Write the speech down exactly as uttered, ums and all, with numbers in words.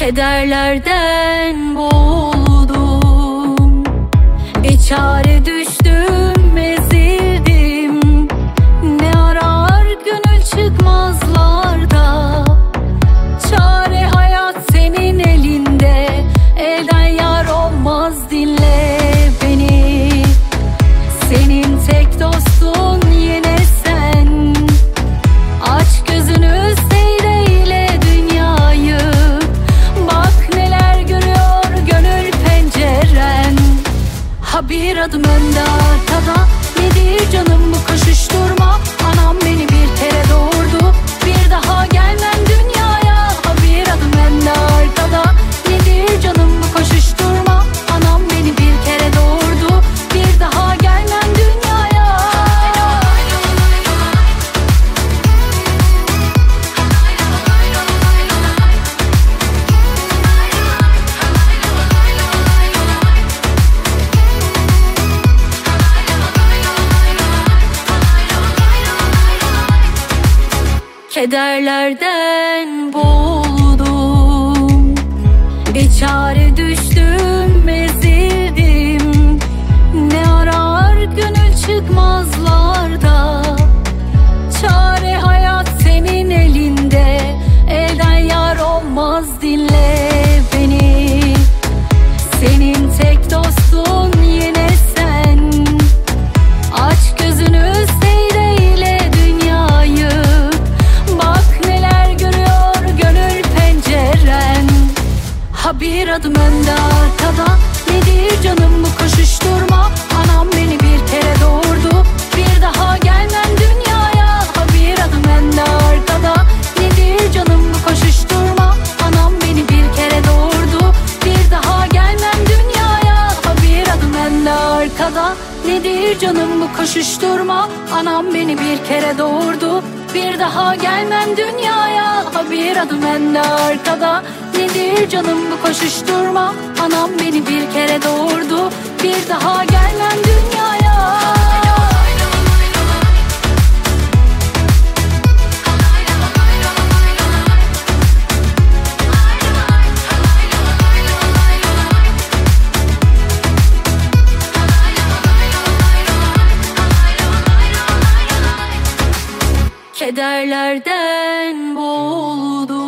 Kederlerden boğuldum, bir çare düştüm, ezildim. Ne arar gönül çıkmazlarda, çare hayat senin elinde, elden yar olmaz, dinle beni. Senin tek dostun yine sen, aç gözünü seyreyle dünyayı. Ha bir adım önde arkada, nedir canım bu koşuşturma? Anam beni bir kere doğurdu, bir daha gelmem dünyaya. Ha bir adım önde arkada, nedir canım bu koşuşturma? Anam beni bir kere doğurdu, bir daha gelmem dünyaya. Kederlerden boğuldum, bir çare düştüm, ezildim. Ne arar gönül çıkmazlarda, çare hayat senin elinde, elden yar olmaz, dinle beni. Senin tek dostun yine sen, aç gözünü seyreyle dünyayı. Ha bir adım önde arkada, nedir canım bu koşuşturma? Anam beni bir kere doğurdu, bir daha gelmem dünyaya. Ha bir adım önde arkada, nedir canım bu koşuşturma? Anam beni bir kere doğurdu, bir daha gelmem dünyaya. Ha bir adım önde arkada, nedir canım bu koşuşturma? Anam beni bir kere doğurdu, bir daha gelmem dünyaya. Ha bir adım önde arkada, nedir canım bu koşuşturma? Anam beni bir kere doğurdu, bir daha gelmem dünyaya. Kederlerden boğuldum,